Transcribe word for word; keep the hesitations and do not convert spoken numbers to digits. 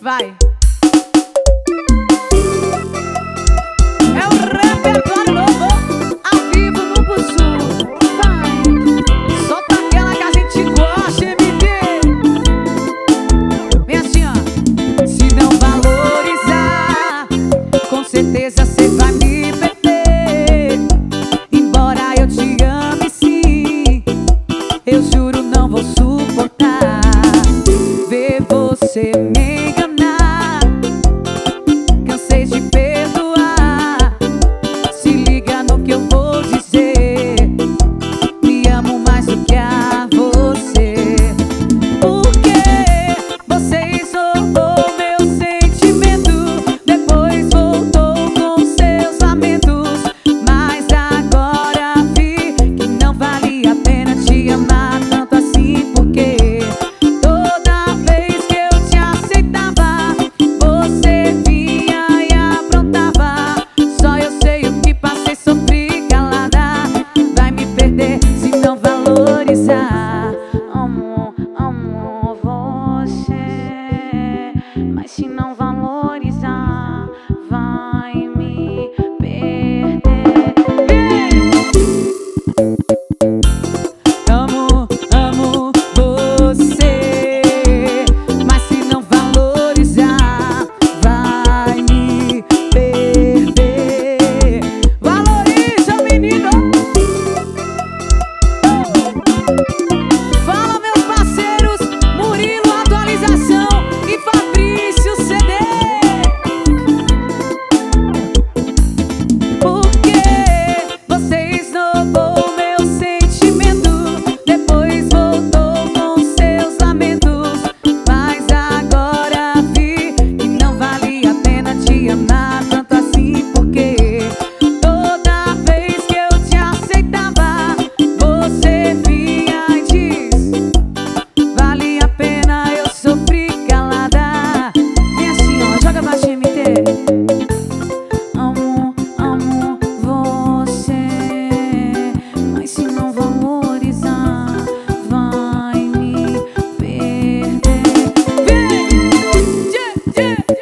Vai. É o repertório novo, ao vivo no Buzu. Vai. Solta aquela que a gente gosta, M D. Vem assim, ó. Se não valorizar, com certeza cê vai me perder. Embora eu te ame sim, eu juro não vou suportar ver você me enganar. Cansei de perdoar. Se liga no que eu vou dizer. Me amo mais do que a você. Porque você isolou meu sentimento, depois voltou com seus lamentos. Mas agora vi que não vale a pena te amar tanto assim. Porque se não valorizar, amo, amo você. Mas se não valorizar, vai me perder. Amo, amo você. Mas se não valorizar, vai me perder. Valoriza, menino. Fala, meus parceiros, Murilo Atualização e Fabrício C D. Porque você esnobou meu sentimento, depois voltou com seus lamentos. Mas agora vi que não vale a pena te amar tanto assim. Porque toda vez que eu te aceitava, você vinha e diz: vale a pena, eu sofri calada. Vem assim, ó, joga baixo, M T. Amo, amo você. Mas se não valorizar, vai me perder. Vem! Tchê, tchê.